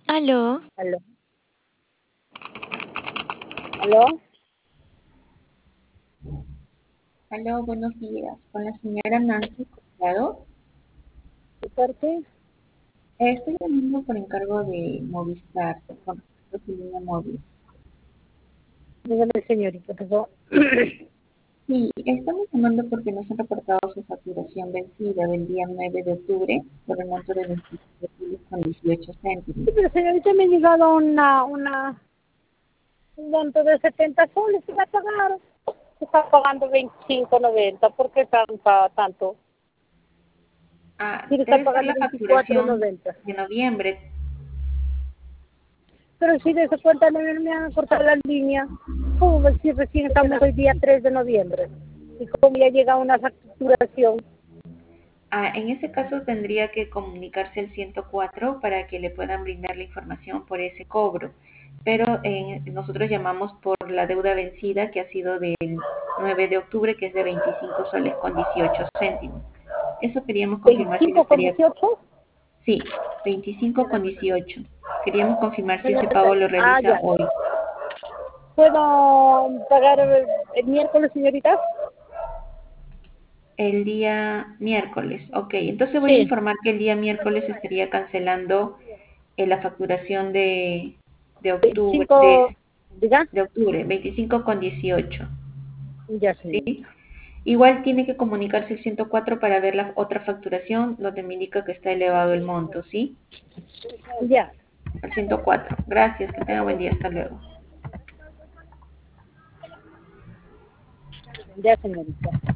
Aló, Aló, aló, Aló, buenos días. Con la señora Nancy Collado. ¿de parte? Estoy llamando por encargo de Movistar, con respecto a su línea móvil. Dígame, señorita, por favor. Sí, estamos llamando porque nos han reportado su facturación vencida del día 9 de octubre por el monto de 27,18 céntimos. Sí, pero señorita, me ha llegado un monto de 70 soles que va a pagar. Se está pagando 25,90. ¿Por qué tanto? Sí, le está Debe ser pagando la facturación 24,90. de noviembre. Pero si de su cuenta me han cortado la línea, ¿cómo ver si recién estamos hoy día 3 de noviembre? Y como ya llega una facturación. En ese caso tendría que comunicarse al 104 para que le puedan brindar la información por ese cobro. Pero nosotros llamamos por la deuda vencida que ha sido del 9 de octubre, que es de 25 soles con 18 céntimos. Eso queríamos confirmar si lo 25 con estaría... 18. Sí, 25 con 18. Queríamos confirmar si ese Señorita, pago lo realiza ya. hoy, ¿Puedo pagar el miércoles, señorita? el día miércoles. Ok, entonces voy a Sí. informar que el día miércoles estaría cancelando la facturación de octubre, 25, diga. de octubre, 25 con 18, Ya, ¿sí? señorita. Igual tiene que comunicarse el 104 para ver la otra facturación donde me indica que está elevado el monto, ¿sí? Ya, Al 104. Gracias, que tenga buen día, hasta luego. ya, señorita.